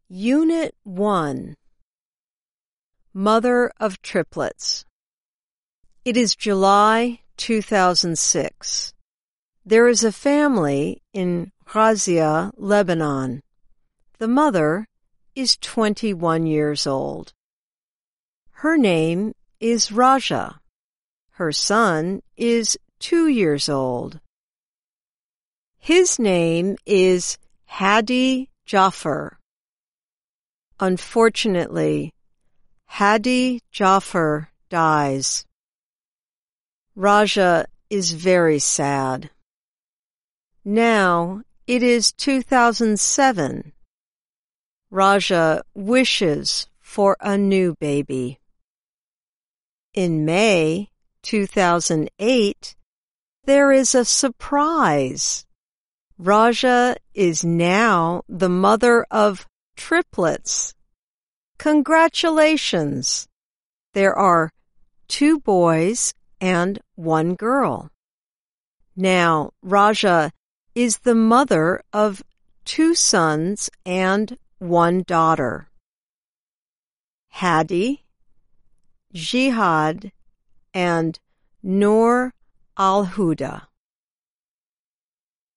Unit 1. Mother of Triplets. It is July 2006. There is a family in Ghaziya, Lebanon. The mother is 21 years old. Her name is Raja. Her son is 2 years old. His name is Hadi Jafar. Unfortunately, Hadi Jafar dies. Raja is very sad. Now it is 2007. Raja wishes for a new baby. In May 2008, there is a surprise. Raja is now the mother of triplets. Congratulations! There are 2 boys and 1 girl. Now Raja is the mother of 2 sons and 1 daughter. Hadi, Jihad, and Noor al-Huda.